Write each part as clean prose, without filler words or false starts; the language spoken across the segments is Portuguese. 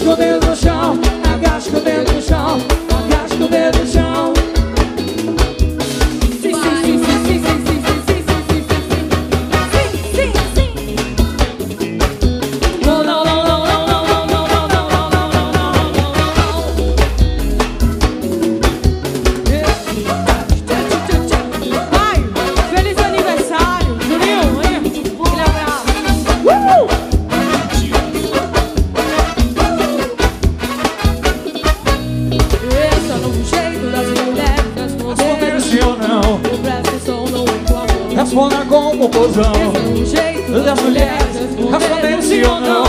Agacha com o dedo no chão, agacha com o dedo no chão, agacha com o dedo no chão. Sim, sim, sim, sim, sim, sim, sim, sim, sim, sim, sim, sim. Não, não, não, não, não, não, não, não, não, não, não, não, não. Vai, feliz aniversário, Juninho, hein? Aquele abraço. Esse é o novo jeito das mulheres, das modelos. Sim ou não? O presta atenção não é com amor. Responda com conclusão. Esse é o novo jeito Das mulheres, respondendo sim ou não?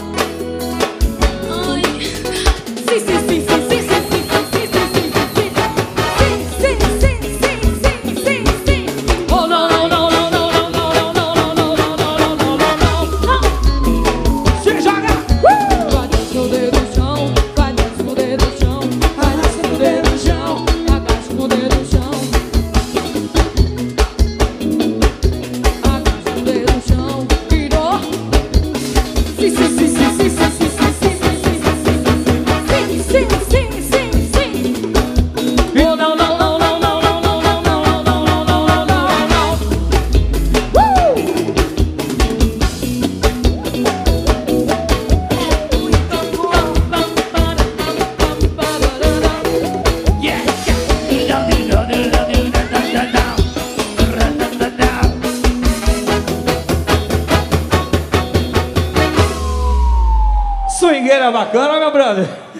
Sim, sim, sim, sim, sim, sim, sim, sim, sim, sim, sim, sim, sim, sim, sim, sim. Oh, não, não, não, não, não, não, não, não, não, não, não, não, não, não. Se joga! Vai descer o dedo no chão, vai descer o dedo no chão, vai descer o dedo no chão, agacha o dedo no chão. Agacha o dedo no chão, virou. Sim, sim, sim, sim, sim, sim, sim, sim, sim, sim, sim, sim, sim, sim, sim. Oh, não, não, não, não, não, não, não, não, não, não, não, não, não, não, não. Swingueira bacana, meu brother.